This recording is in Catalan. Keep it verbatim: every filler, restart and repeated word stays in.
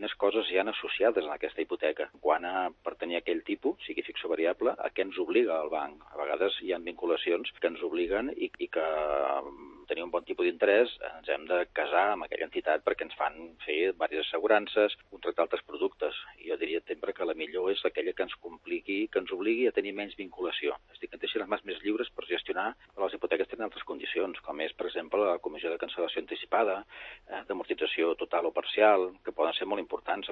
quines coses hi han associades en aquesta hipoteca. Quan a, per tenir aquell tipus, sigui fix o variable, a què ens obliga el banc. A vegades hi ha vinculacions que ens obliguen i, i que tenir un bon tipus d'interès ens hem de casar amb aquella entitat perquè ens fan fer diverses assegurances, contractar altres productes. I jo diria sempre que la millor és aquella que ens compliqui, que ens obligui a tenir menys vinculació. És a dir, que ens deixi les mans més lliures per gestionar, però les hipoteques tenen altres condicions, com és, per exemple, la comissió de cancel·lació anticipada, eh, d'amortització total o parcial, que poden ser molt importants